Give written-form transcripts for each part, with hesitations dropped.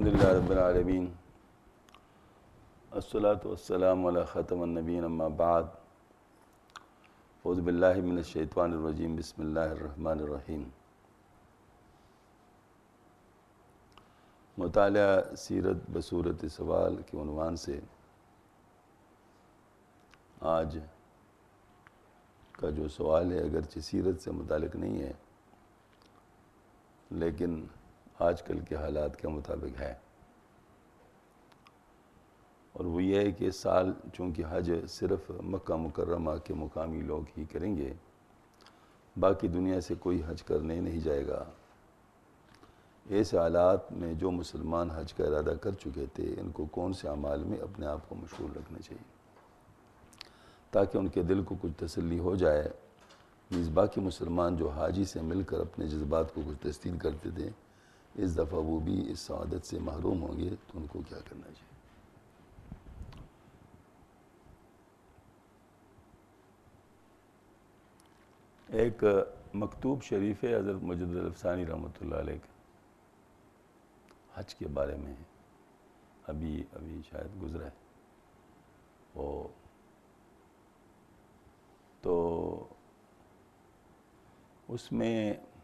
الحمدللہ رب العالمین الصلاۃ والسلام علی خاتم النبیین اما بعد اعوذ باللہ من الشیطان الرجیم بسم اللہ الرحمن الرحیم مطالعہ سیرت بصورت سوال کے عنوان سے آج کا جو سوال ہے اگرچہ سیرت سے متعلق نہیں ہے لیکن آج کل کے حالات کے مطابق ہے، اور وہ یہ ہے کہ اس سال چونکہ حج صرف مکہ مکرمہ کے مقامی لوگ ہی کریں گے، باقی دنیا سے کوئی حج کرنے نہیں جائے گا۔ ایسے حالات میں جو مسلمان حج کا ارادہ کر چکے تھے ان کو کون سے اعمال میں اپنے آپ کو مشغول رکھنا چاہیے تاکہ ان کے دل کو کچھ تسلی ہو جائے۔ نیز باقی مسلمان جو حاجی سے مل کر اپنے جذبات کو کچھ تسکین کرتے تھے، اس دفعہ وہ بھی اس سعادت سے محروم ہوں گے تو ان کو کیا کرنا چاہیے؟ ایک مکتوب شریف ہے حضرت مجدد الافسانی رحمۃ اللہ علیہ کا حج کے بارے میں ہے، ابھی شاید گزرا ہے وہ، تو اس میں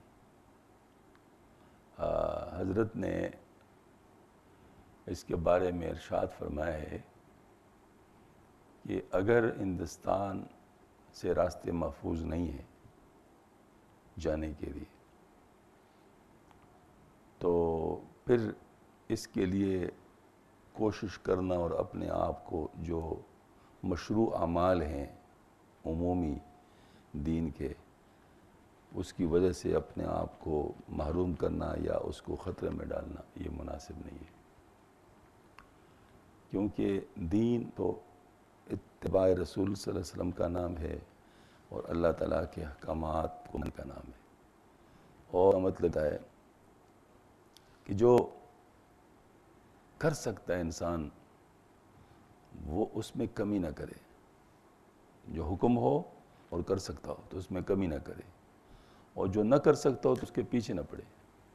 حضرت نے اس کے بارے میں ارشاد فرمایا ہے کہ اگر ہندوستان سے راستے محفوظ نہیں ہیں جانے کے لیے تو پھر اس کے لیے کوشش کرنا اور اپنے آپ کو جو مشروع اعمال ہیں عمومی دین کے، اس کی وجہ سے اپنے آپ کو محروم کرنا یا اس کو خطرے میں ڈالنا یہ مناسب نہیں ہے، کیونکہ دین تو اتباع رسول صلی اللہ علیہ وسلم کا نام ہے اور اللہ تعالیٰ کے احکامات کو کا نام ہے، اور مطلب ہے کہ جو کر سکتا ہے انسان وہ اس میں کمی نہ کرے، جو حکم ہو اور کر سکتا ہو تو اس میں کمی نہ کرے، اور جو نہ کر سکتا ہو تو اس کے پیچھے نہ پڑے،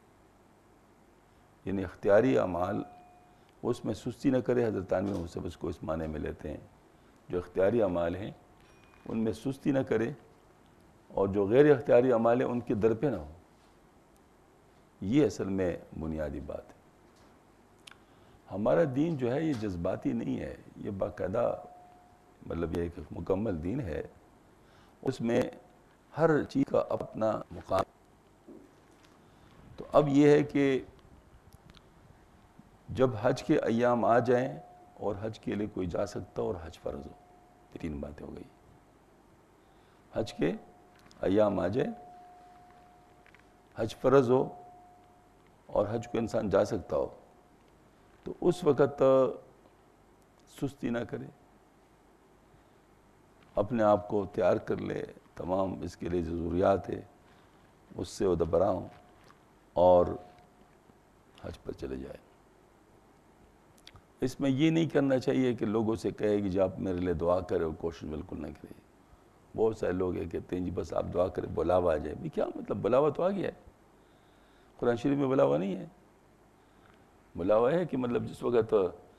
یعنی اختیاری اعمال اس میں سستی نہ کرے۔ حضرت تانوی صاحب اس کو اس معنی میں لیتے ہیں، جو اختیاری اعمال ہیں ان میں سستی نہ کرے، اور جو غیر اختیاری اعمال ہیں ان کے در پہ نہ ہو، یہ اصل میں بنیادی بات ہے۔ ہمارا دین جو ہے یہ جذباتی نہیں ہے، یہ باقاعدہ مطلب یہ ایک مکمل دین ہے، اس میں ہر چیز کا اپنا مقام۔ تو اب یہ ہے کہ جب حج کے ایام آ جائیں اور حج کے لیے کوئی جا سکتا اور حج فرض ہو، یہ تین باتیں ہو گئی۔ حج کے ایام آ جائیں، حج فرض ہو اور حج کو انسان جا سکتا ہو تو اس وقت سستی نہ کرے، اپنے آپ کو تیار کر لے، تمام اس کے لیے جو ضروریات ہے اس سے ادبرا ہوں اور حج پر چلے جائیں۔ اس میں یہ نہیں کرنا چاہیے کہ لوگوں سے کہے کہ جی آپ میرے لیے دعا کرے اور کوشش بالکل نہ کرے۔ بہت سارے لوگ یہ کہتے ہیں جی بس آپ دعا کریں بلاوا آ جائے، بھی کیا مطلب؟ بلاوا تو آ گیا ہے، قرآن شریف میں بلاوا نہیں ہے۔ بلاوا ہے کہ مطلب جس وقت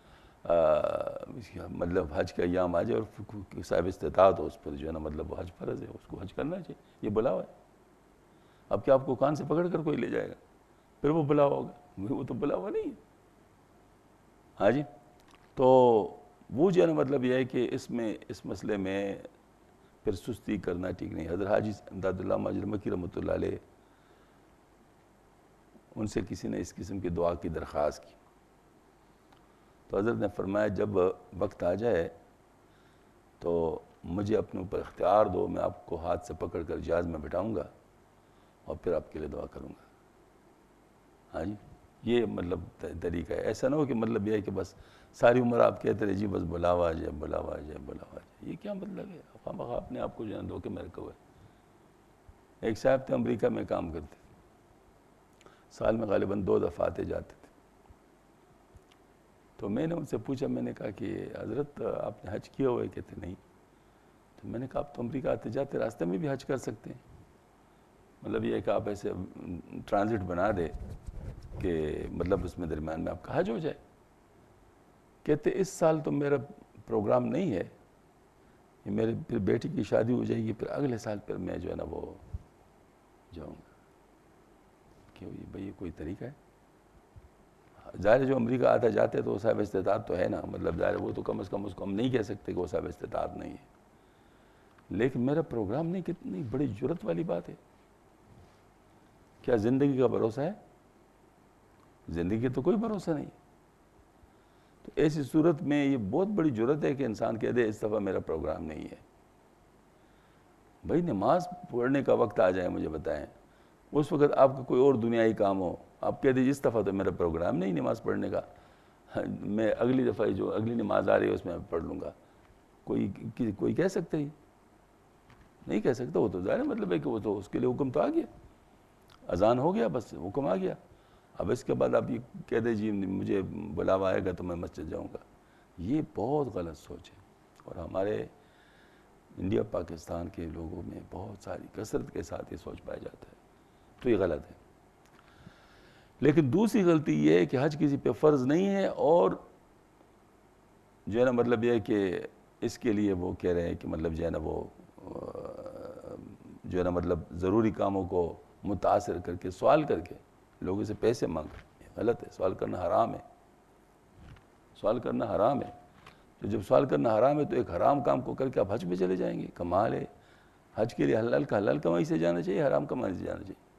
مطلب حج کا ایام آ جائے اور صاحب استطاعت ہو اس پر جو ہے نا مطلب حج فرض ہے اس کو حج کرنا چاہیے، یہ بلاوا ہے۔ اب کیا آپ کو کان سے پکڑ کر کوئی لے جائے گا پھر وہ بلاوا ہوگا؟ وہ تو بلاوا نہیں ہے۔ ہاں جی، تو وہ جو ہے نا مطلب یہ ہے کہ اس مسئلے میں پھر سستی کرنا ٹھیک نہیں۔ حضرت حاجی امداد اللہ ماجر مکی رحمۃ اللہ علیہ، ان سے کسی نے اس قسم کی دعا کی درخواست کی تو حضرت نے فرمایا جب وقت آ جائے تو مجھے اپنے اوپر اختیار دو، میں آپ کو ہاتھ سے پکڑ کر جہاز میں بٹھاؤں گا اور پھر آپ کے لیے دعا کروں گا۔ ہاں جی، یہ مطلب طریقہ ہے۔ ایسا نہ ہو کہ مطلب یہ ہے کہ بس ساری عمر آپ کہتے رہے جی بس بلاوا آ جائے بلاوا آ جائے بلاوا آ جائے، یہ کیا مطلب ہے؟ خواہ اپنے آپ کو جو ہے دھوکے میں رکھا ہوا ہے۔ ایک صاحب تھے امریکہ میں کام کرتے، سال میں غالباً 2 دفعہ آتے جاتے تھے، تو میں نے ان سے پوچھا، میں نے کہا کہ حضرت آپ نے حج کیا ہوا ہے؟ کہتے نہیں۔ تو میں نے کہا آپ تو امریکہ آتے جاتے راستے میں بھی حج کر سکتے ہیں، مطلب یہ ہے کہ آپ ایسے ٹرانزٹ بنا دے کہ مطلب اس میں درمیان میں آپ کا حج ہو جائے. کہتے اس سال تو میرا پروگرام نہیں ہے, میرے پھر بیٹی کی شادی ہو جائے گی, پھر اگلے سال پھر میں جو ہے نا وہ جاؤں گا. کیوں بھئی یہ کوئی طریقہ ہے؟ ظاہر جو امریکہ آتا جاتے تو وہ صاحب استطاعت تو ہے نا, مطلب ظاہر وہ تو کم از کم اس کو ہم نہیں کہہ سکتے کہ وہ صاحب استطاعت نہیں ہے, لیکن میرا پروگرام نہیں. کتنی بڑی جرت والی بات ہے. کیا زندگی کا بھروسہ ہے؟ زندگی تو کوئی بھروسہ نہیں. تو ایسی صورت میں یہ بہت بڑی جرت ہے کہ انسان کہہ دے اس دفعہ میرا پروگرام نہیں ہے. بھائی نماز پڑھنے کا وقت آ جائے مجھے بتائیں, اس وقت آپ کا کوئی اور دنیائی کام ہو, آپ کہہ دیجیے اس دفعہ تو میرا پروگرام نہیں نماز پڑھنے کا, میں اگلی دفعہ جو اگلی نماز آ رہی ہے اس میں پڑھ لوں گا. کوئی کہہ سکتا ہی نہیں کہہ سکتا. وہ تو ظاہر مطلب ہے کہ وہ تو اس کے لیے حکم تو آ گیا, اذان ہو گیا, بس حکم آ گیا. اب اس کے بعد آپ یہ کہہ دیں جی مجھے بلاوا آئے گا تو میں مسجد جاؤں گا. یہ بہت غلط سوچ ہے, اور ہمارے انڈیا پاکستان کے لوگوں میں بہت ساری کثرت کے ساتھ یہ سوچ پایا جاتا ہے, تو یہ غلط ہے. لیکن دوسری غلطی یہ ہے کہ حج کسی پہ فرض نہیں ہے, اور جو ہے نا مطلب یہ ہے کہ اس کے لیے وہ کہہ رہے ہیں کہ مطلب جو ہے نا وہ جو ہے نا مطلب ضروری کاموں کو متاثر کر کے سوال کر کے لوگوں سے پیسے مانگ. غلط ہے, سوال کرنا حرام ہے. سوال کرنا حرام ہے. تو جب سوال کرنا حرام ہے تو ایک حرام کام کو کر کے آپ حج پہ چلے جائیں گے. کمال ہے. حج کے لیے حلال کمائی سے جانا چاہیے, حرام کمائی سے جانا چاہیے.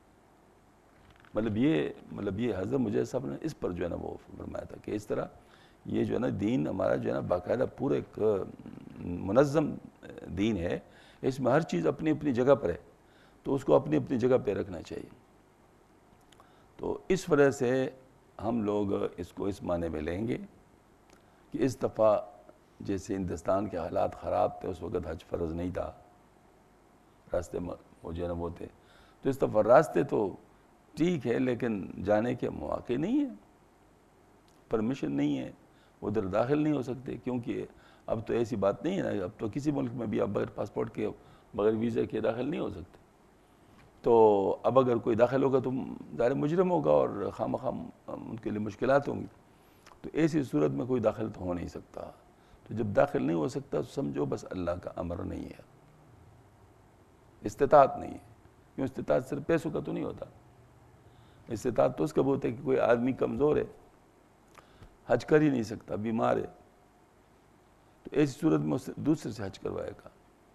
مطلب یہ حضرت مجاہد صاحب نے اس پر جو ہے نا وہ فرمایا تھا کہ اس طرح یہ جو ہے نا دین ہمارا جو ہے نا باقاعدہ پورا ایک منظم دین ہے. اس میں ہر چیز اپنی اپنی جگہ پر ہے, تو اس کو اپنی اپنی جگہ پہ رکھنا چاہیے. تو اس وجہ سے ہم لوگ اس کو اس معنی میں لیں گے کہ اس دفعہ جیسے ہندوستان کے حالات خراب تھے اس وقت حج فرض نہیں تھا, راستے وہ جو ہے نا وہ تھے, تو اس دفعہ راستے تو ٹھیک ہے لیکن جانے کے مواقع نہیں ہیں, پرمیشن نہیں ہے, ادھر داخل نہیں ہو سکتے. کیونکہ اب تو ایسی بات نہیں ہے نا, اب تو کسی ملک میں بھی آپ بغیر پاسپورٹ کے بغیر ویزا کے داخل نہیں ہو سکتے. تو اب اگر کوئی داخل ہوگا تو ظاہر مجرم ہوگا اور خواہ ان کے لیے مشکلات ہوں گی. تو ایسی صورت میں کوئی داخل تو ہو نہیں سکتا. تو جب داخل نہیں ہو سکتا تو سمجھو بس اللہ کا امر نہیں ہے, استطاعت نہیں ہے. کیوں استطاعت صرف پیسوں کا تو نہیں ہوتا. استطاعت تو اس کا بولتے ہے کہ کوئی آدمی کمزور ہے, حج کر ہی نہیں سکتا, بیمار ہے, تو ایسی صورت میں اس سے دوسرے سے حج کروائے گا.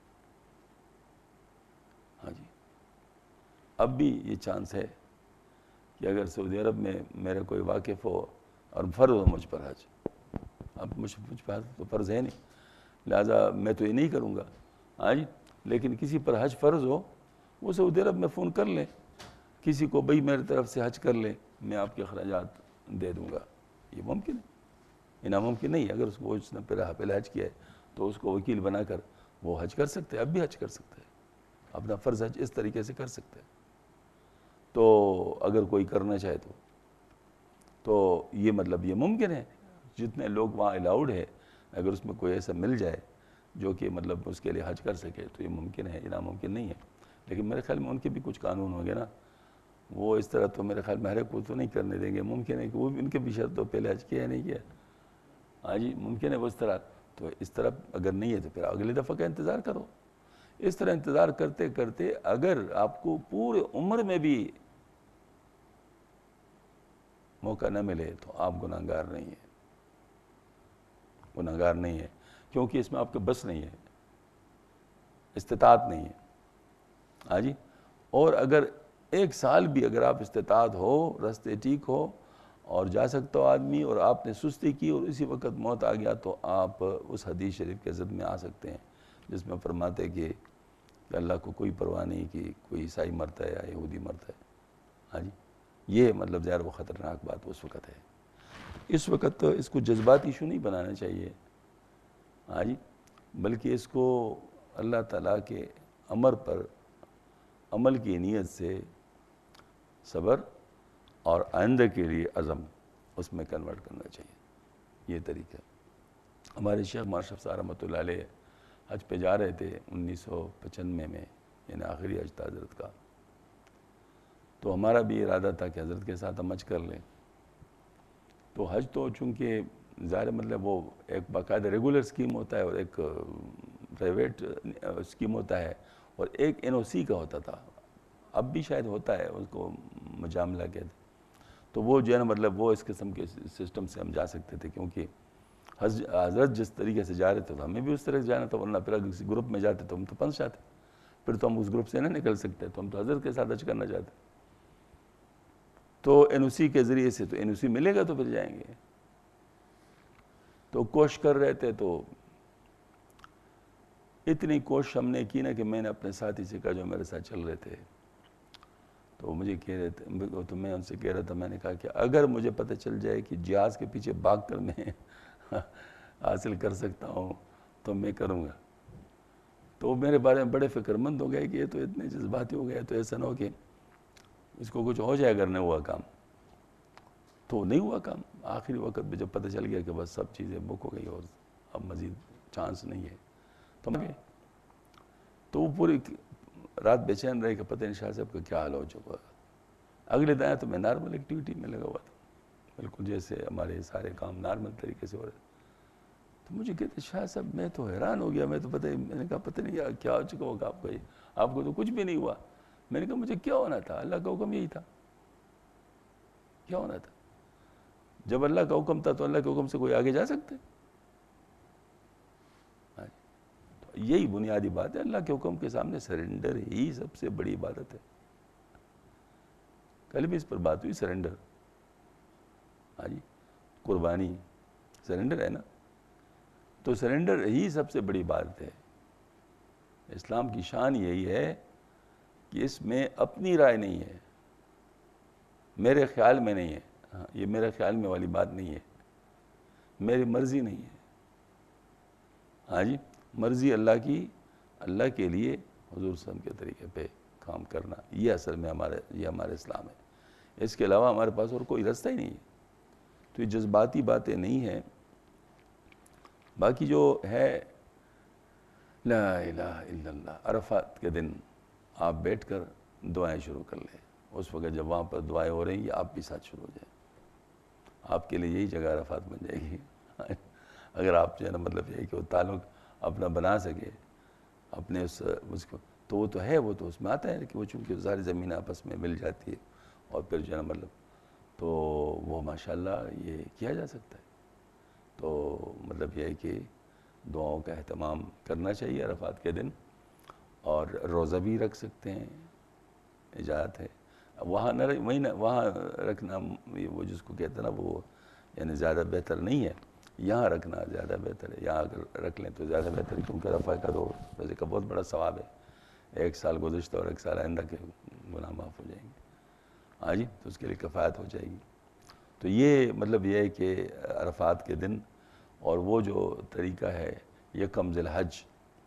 ہاں جی, اب بھی یہ چانس ہے کہ اگر سعودی عرب میں میرا کوئی واقف ہو اور فرض ہو مجھ پر حج, اب مجھ پر تو فرض ہے نہیں, لہٰذا میں تو یہ نہیں کروں گا. ہاں جی, لیکن کسی پر حج فرض ہو, وہ سعودی عرب میں فون کر لیں کسی کو, بھئی میری طرف سے حج کر لیں, میں آپ کے اخراجات دے دوں گا. یہ ممکن ہے, یہ ناممکن نہیں ہے. اگر اس کو اس نے پہلے حج کیا ہے تو اس کو وکیل بنا کر وہ حج کر سکتے ہیں, اب بھی حج کر سکتے ہیں, اپنا فرض حج اس طریقے سے کر سکتے ہیں. تو اگر کوئی کرنا چاہے تو یہ مطلب یہ ممکن ہے. جتنے لوگ وہاں الاؤڈ ہے, اگر اس میں کوئی ایسا مل جائے جو کہ مطلب اس کے لیے حج کر سکے تو یہ ممکن ہے, یہ ناممکن نہیں ہے. لیکن میرے خیال میں ان کے بھی کچھ قانون ہوں گے نا, وہ اس طرح تو میرے خیال میں ہر ایک کو تو نہیں کرنے دیں گے. ممکن ہے کہ وہ بھی ان کے بھی شرط تو پہلے حج کیا ہے نہیں کیا. ہاں جی, ممکن ہے وہ اس طرح. تو اس طرح اگر نہیں ہے تو پھر اگلی دفعہ کا انتظار کرو. اس طرح انتظار کرتے کرتے اگر آپ کو پورے عمر میں بھی موقع نہ ملے تو آپ گناہگار نہیں ہیں, گناہگار نہیں ہے. کیونکہ اس میں آپ کے بس نہیں ہے, استطاعت نہیں ہے. ہاں جی, اور اگر ایک سال بھی اگر آپ استطاعت ہو, راستے ٹھیک ہو اور جا سکتا ہو آدمی, اور آپ نے سستی کی اور اسی وقت موت آ گیا, تو آپ اس حدیث شریف کے ضد میں آ سکتے ہیں جس میں فرماتے کہ اللہ کو کوئی پرواہ نہیں کہ کوئی عیسائی مرتا ہے یا یہودی مرتا ہے. ہاں جی, یہ مطلب ظاہر وہ خطرناک بات اس وقت ہے. اس وقت اس کو جذباتی ایشو نہیں بنانا چاہیے. ہاں جی, بلکہ اس کو اللہ تعالیٰ کے امر پر عمل کی نیت سے صبر اور آئندہ کے لیے عزم اس میں کنورٹ کرنا چاہیے. یہ طریقہ. ہمارے شیخ ماشرف صاحب رحمۃ اللہ علیہ حج پہ جا رہے تھے 1995 میں, یعنی آخری حج تھا حضرت کا. تو ہمارا بھی ارادہ تھا کہ حضرت کے ساتھ ہم حج کر لیں. تو حج تو چونکہ ظاہر مطلب وہ ایک باقاعدہ ریگولر اسکیم ہوتا ہے اور ایک پرائیویٹ اسکیم ہوتا ہے اور ایک NOC کا ہوتا تھا. اب بھی شاید ہوتا ہے, اس کو مجاملہ کہتے ہیں. تو وہ جو ہے نا مطلب وہ اس قسم کے سسٹم سے ہم جا سکتے تھے, کیونکہ حضرت جس طریقے سے جا رہے تھے تو ہمیں بھی اس طرح سے جانا تھا, ورنہ پھر اگر کسی گروپ میں جاتے تو ہم تو پھنس جاتے, پھر تو ہم اس گروپ سے نہ نکل سکتے, تو ہم تو حضرت کے ساتھ حج کرنا چاہتے. تو NOC کے ذریعے سے, تو NOC ملے گا تو پھر جائیں گے. تو کوشش کر رہے تھے, تو اتنی کوشش ہم نے کی نا کہ میں نے اپنے ساتھی سے کہا جو میرے ساتھ چل رہے تھے, تو مجھے کہہ رہے تھے, تو میں ان سے کہہ رہا تھا, میں نے کہا کہ اگر مجھے پتہ چل جائے کہ جہاز کے پیچھے بھاگ کر میں حاصل کر سکتا ہوں تو میں کروں گا. تو وہ میرے بارے میں بڑے فکر مند ہو گئے کہ یہ تو اتنے جذباتی ہو گیا, تو ایسا نہ ہو کہ اس کو کچھ ہو جائے اگر نہیں ہوا کام. تو نہیں ہوا کام. آخری وقت پہ جب پتہ چل گیا کہ بس سب چیزیں بک ہو گئی اور اب مزید چانس نہیں ہے, تو ہم گئے. تو وہ پوری رات بے چین رہے کہ پتہ نہیں شاہ صاحب کا کیا حال ہو چکا. اگلے دن تو میں نارمل ایکٹیویٹی میں لگا ہوا تھا, بالکل جیسے ہمارے سارے کام نارمل طریقے سے ہو رہے تھے. تو مجھے کہتے شاہ صاحب میں تو حیران ہو گیا, میں تو میں نے کہا پتہ نہیں یار کیا ہو چکا ہوگا آپ کو, آپ کو تو کچھ بھی نہیں ہوا. میں نے کہا مجھے کیا ہونا تھا, اللہ کا حکم یہی تھا. کیا ہونا تھا؟ جب اللہ کا حکم تھا تو اللہ کے حکم سے کوئی آگے جا سکتے؟ تو یہی بنیادی بات ہے, اللہ کے حکم کے سامنے سرنڈر ہی سب سے بڑی عبادت ہے. کل بھی اس پر بات ہوئی, سرنڈر. ہاں جی, قربانی سرنڈر ہے نا. تو سرنڈر ہی سب سے بڑی بات ہے. اسلام کی شان یہی ہے کہ اس میں اپنی رائے نہیں ہے, میرے خیال میں نہیں ہے. ہاں, یہ میرے خیال میں والی بات نہیں ہے, میری مرضی نہیں ہے. ہاں جی, مرضی اللہ کی, اللہ کے لیے حضور صلی اللہ علیہ وسلم کے طریقے پہ کام کرنا, یہ اصل میں یہ ہمارے اسلام ہے. اس کے علاوہ ہمارے پاس اور کوئی رستہ ہی نہیں ہے. تو یہ جذباتی باتیں نہیں ہیں. باقی جو ہے لا الہ الا اللہ, عرفات کے دن آپ بیٹھ کر دعائیں شروع کر لیں. اس وقت جب وہاں پر دعائیں ہو رہی ہیں آپ بھی ساتھ شروع ہو جائیں. آپ کے لیے یہی جگہ عرفات بن جائے گی. اگر آپ جو ہے نا مطلب یہ ہے کہ وہ تعلق اپنا بنا سکے اپنے اس کو, تو وہ تو ہے, وہ تو اس میں آتا ہے کہ وہ چونکہ ساری زمین آپس میں مل جاتی ہے, اور پھر جو ہے نا مطلب تو وہ ماشاءاللہ یہ کیا جا سکتا ہے. تو مطلب یہ ہے کہ دعاؤں کا اہتمام کرنا چاہیے عرفات کے دن, اور روزہ بھی رکھ سکتے ہیں, اجازت ہے. وہاں نہ وہاں رکھنا وہ جس کو کہتے ہیں نا وہ یعنی زیادہ بہتر نہیں ہے, یہاں رکھنا زیادہ بہتر ہے. یہاں اگر رکھ لیں تو زیادہ بہتر ہے, کیونکہ عرفہ کا تو ویسے کا بہت بڑا ثواب ہے. 1 سال گزشتہ اور 1 سال آئندہ کے گناہ معاف ہو جائیں گے. ہاں جی, تو اس کے لیے کفایت ہو جائے گی. تو یہ مطلب یہ ہے کہ عرفات کے دن, اور وہ جو طریقہ ہے یکم ذی الحج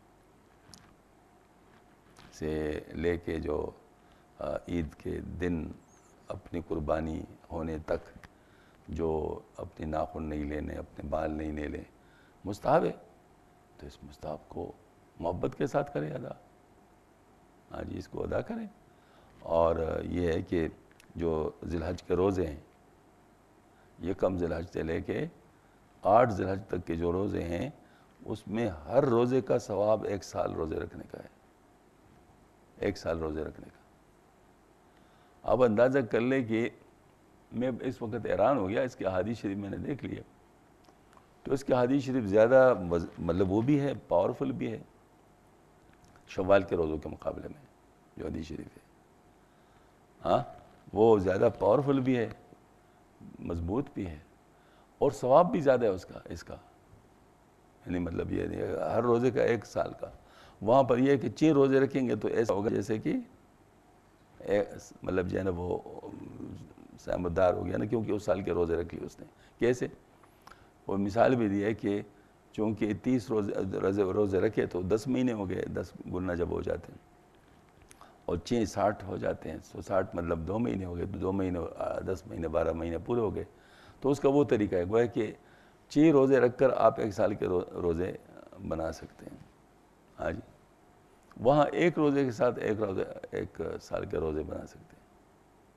سے لے کے جو عید کے دن اپنی قربانی ہونے تک جو اپنے ناخن نہیں لینے, اپنے بال نہیں لے لیں, مستحب ہے. تو اس مستحب کو محبت کے ساتھ کریں ادا. ہاں جی, اس کو ادا کریں. اور یہ ہے کہ جو ذی الحج کے روزے ہیں, یکم ذی الحج سے لے کے 8 ذی الحج تک کے جو روزے ہیں, اس میں ہر روزے کا ثواب 1 سال روزے رکھنے کا ہے. 1 سال روزے رکھنے کا. اب اندازہ کر لیں کہ میں اس وقت حیران ہو گیا, اس کے احادیث شریف میں نے دیکھ لیا, تو اس کے احادیث شریف زیادہ مطلب وہ بھی ہے, پاورفل بھی ہے شوال کے روزوں کے مقابلے میں. جو حدیث شریف ہے ہاں وہ زیادہ پاورفل بھی ہے, مضبوط بھی ہے, اور ثواب بھی زیادہ ہے اس کا. یعنی مطلب یہ نہیں ہر روزے کا 1 سال کا. وہاں پر یہ ہے کہ 6 روزے رکھیں گے تو ایسا ہوگا جیسے کہ مطلب جو ہے نا وہ سمجھدار ہو گیا نا, کیونکہ اس سال کے روزے رکھ لیے اس نے. کیسے؟ وہ مثال بھی دی ہے کہ چونکہ 30 روزے رکھے تو 10 مہینے ہو گئے, 10 گنا جب ہو جاتے ہیں, اور 6 60 ہو جاتے ہیں, تو 60 مطلب 2 مہینے ہو گئے, تو 2 مہینے 10 مہینے 12 مہینے پورے ہو گئے. تو اس کا وہ طریقہ ہے گویا کہ 6 روزے رکھ کر آپ 1 سال کے روزے بنا سکتے ہیں. ہاں جی, وہاں 1 روزے کے ساتھ 1 سال کے روزے بنا سکتے ہیں.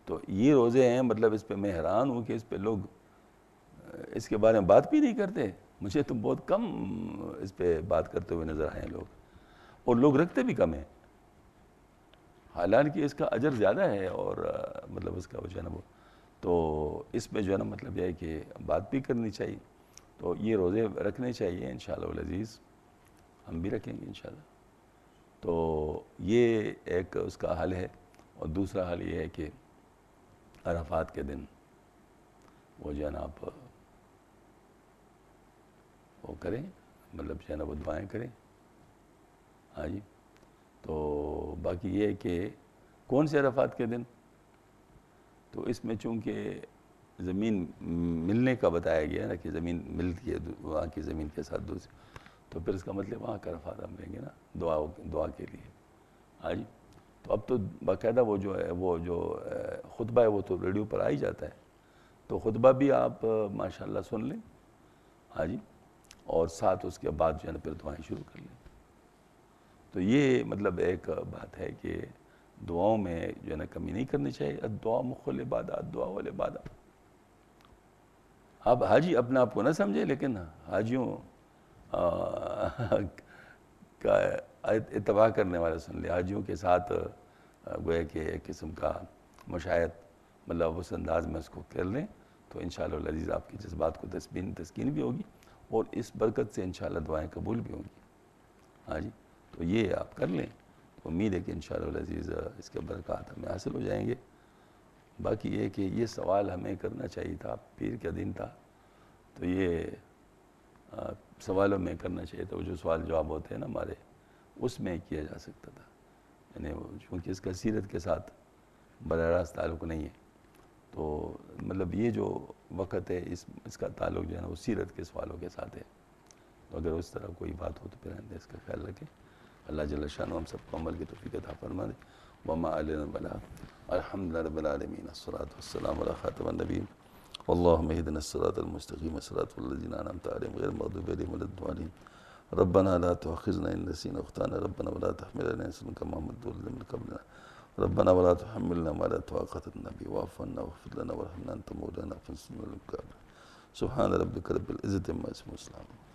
تو یہ روزے ہیں، مطلب اس پہ میں حیران ہوں کہ اس پہ لوگ اس کے بارے میں بات بھی نہیں کرتے. مجھے تو بہت کم اس پہ بات کرتے ہوئے نظر آئے ہیں لوگ، اور لوگ رکھتے بھی کم ہیں، حالانکہ اس کا اجر زیادہ ہے اور مطلب اس کا وہ جو ہے نا وہ، تو اس پہ جو ہے نا مطلب یہ ہے کہ بات بھی کرنی چاہیے. تو یہ روزے رکھنے چاہیے انشاءاللہ العزیز، ہم بھی رکھیں گے انشاءاللہ. تو یہ ایک اس کا حل ہے. اور دوسرا حل یہ ہے کہ عرفات کے دن وہ جو ہے نا آپ وہ کریں، مطلب جو ہے نا وہ دعائیں کریں. ہاں جی. تو باقی یہ ہے کہ کون سے عرفات کے دن، تو اس میں چونکہ زمین ملنے کا بتایا گیا ہے نا کہ زمین ملتی ہے وہاں کی زمین کے ساتھ دوسری، تو پھر اس کا مطلب وہاں کا عرفات ہم لیں گے نا دعا کے لیے. ہاں جی. تو اب تو باقاعدہ وہ جو ہے وہ جو خطبہ ہے وہ تو ریڈیو پر آ ہی جاتا ہے، تو خطبہ بھی آپ ماشاءاللہ سن لیں. ہاں جی. اور ساتھ اس کے بعد جو ہے نا پھر دعائیں شروع کر لیں. تو یہ مطلب ایک بات ہے کہ دعاؤں میں جو ہے نا کمی نہیں کرنی چاہیے. الدعاء مخ العبادات، دعا والعبادات. آپ حاجی اپنے آپ کو نہ سمجھیں، لیکن حاجیوں کا اتباع کرنے والے سن لیں. حاجیوں کے ساتھ گویا کہ ایک قسم کا مشاہد مطلب اس انداز میں اس کو کر لیں تو انشاءاللہ العزیز آپ کی جذبات کو تسکین بھی ہوگی، اور اس برکت سے انشاءاللہ دعائیں قبول بھی ہوں گی. ہاں جی. تو یہ آپ کر لیں، امید ہے کہ انشاءاللہ العزیز اس کے برکات ہمیں حاصل ہو جائیں گے. باقی یہ کہ یہ سوال ہمیں کرنا چاہیے تھا، پیر کا دن تھا تو یہ سوالوں میں کرنا چاہیے تھا. وہ جو سوال جواب ہوتے ہیں نا ہمارے، اس میں کیا جا سکتا تھا. یعنی چونکہ اس کا سیرت کے ساتھ براہ راست تعلق نہیں ہے، تو مطلب یہ جو وقت ہے اس کا تعلق جو ہے نا وہ سیرت کے سوالوں کے ساتھ ہے. تو اگر اس طرح کوئی بات ہو تو پھر ہم اس کا خیال رکھیں. اللہ جل شانہ ہم سب کو عمل کی توفیق عطا فرما دے. وما علینا البلاغ. الحمد للہ رب العالمین، الصلاۃ والسلام علی خاتم النبیین. اللہم اہدنا الصراط المستقیم صراط الذین انعمت علیہم غیر المغضوب علیہم ولا الضالین. ربنا لا تؤاخذنا ان نسینا واخطأنا ربنا ولا تحمل علينا اصرا كما حملته على الذين من قبلنا ربنا ولا تحملنا ما لا طاقة لنا به واعف عنا واغفر لنا وارحمنا انت مولانا فانصرنا على القوم الكافرين. سبحان ربك رب العزة عما يصفون.